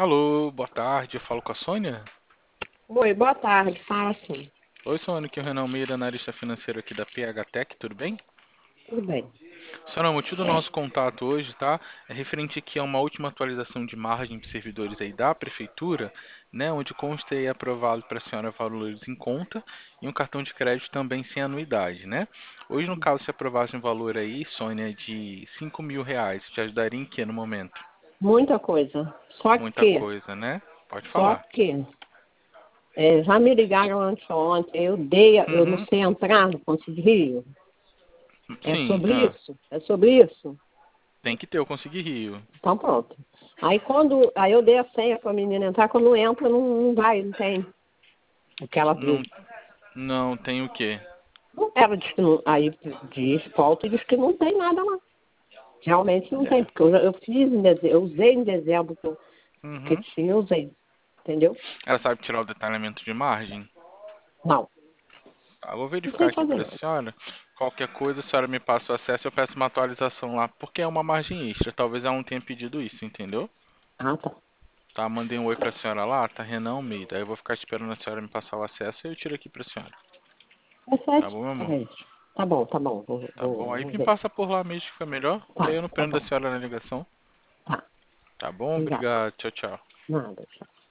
Alô, boa tarde, eu falo com a Sônia? Oi, boa tarde, fala assim. Oi, Sônia, aqui é o Renan Almeida, analista financeiro aqui da PH Tech, tudo bem? Tudo bem. Sônia, o motivo do nosso contato hoje, tá? É referente aqui a uma última atualização de margem de servidores aí da Prefeitura, né? Onde consta aí aprovado para a senhora valores em conta e um cartão de crédito também sem anuidade, né? Hoje, no caso, se aprovasse um valor aí, Sônia, de R$ 5.000, te ajudaria em que no momento? Muita coisa. Só Muita que, coisa, né? Pode só falar. que, já me ligaram anteontem, eu não Uhum. sei entrar no Ponte de Rio. É Sim, sobre isso? É sobre isso? tem que ter, eu consegui Rio. Então pronto. Aí eu dei a senha para a menina entrar, quando entra não vai, não tem o que ela Não, viu. não tem o quê? Ela disse que não, aí diz, volta e diz que não tem nada lá. Realmente não tem, É. porque eu fiz em dezembro, eu usei em dezembro que Uhum. tinha, eu usei. Entendeu? Ela sabe tirar o detalhamento de margem? Não, Tá, vou não verificar sei aqui fazer para a não. senhora. Qualquer coisa, a senhora me passa o acesso, eu peço uma atualização lá, porque é uma margem extra. Talvez ela não tenha pedido isso, entendeu? Ah, tá. Tá, mandei um oi para a senhora lá, tá Renan Almeida. Aí eu vou ficar esperando a senhora me passar o acesso e eu tiro aqui para a senhora. É Tá sete? bom, meu amor? Peraí. Tá bom, tá bom. Tá bom. Aí Vou me ver. passa por lá mesmo que fica melhor, que aí Tá, eu não tá prendo a bom. senhora na ligação. Tá. Tá bom? Obrigada. Obrigado. Tchau, tchau. Nada. Tchau.